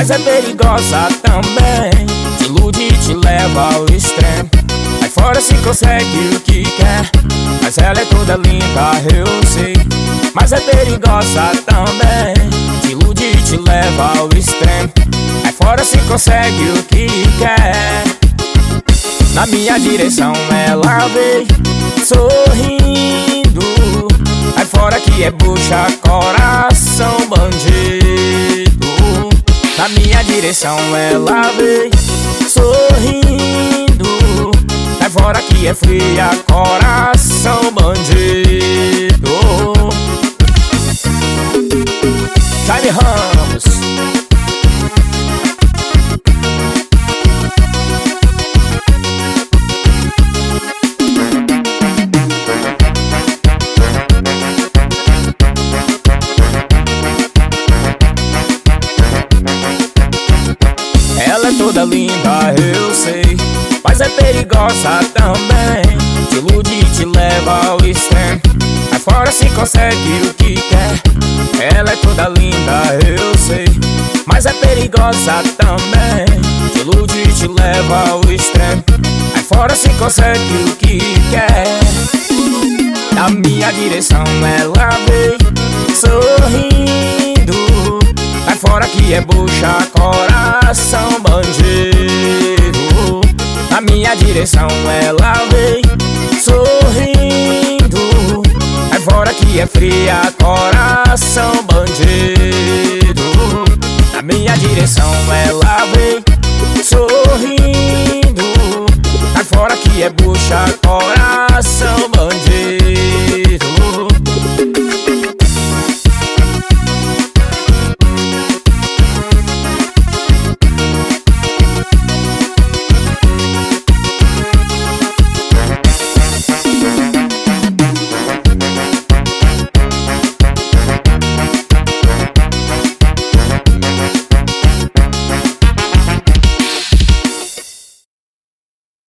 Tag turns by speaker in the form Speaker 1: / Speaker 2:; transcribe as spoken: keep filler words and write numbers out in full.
Speaker 1: mas é perigosa também. Te ilude e te leva ao extremo. Aí fora se consegue o que quer, mas ela é toda linda, eu sei. Mas é perigosa também. Te ilude e te leva ao extremo. Aí fora se consegue o que quer. Na minha direção ela veio sorrindo. Aí fora que é bucha, coração bandido. Na minha direção ela veio sorrindo. Aí fora que é fria, coração bandido. Jaime Ramos. Ela é toda linda, eu sei, mas é perigosa também. Te ilude e te leva ao extremo. Aí fora se consegue o que quer. Ela é toda linda, eu sei, mas é perigosa também. Te ilude e te leva ao extremo. Aí fora se consegue o que quer. Na minha direção ela veio sorrindo. Aí fora que é bucha, coração bandido. Na minha direção ela veio sorrindo. Aí fora que é fria, coração bandido. Na minha direção ela veio sorrindo. Aí fora que é bucha, coração bandido.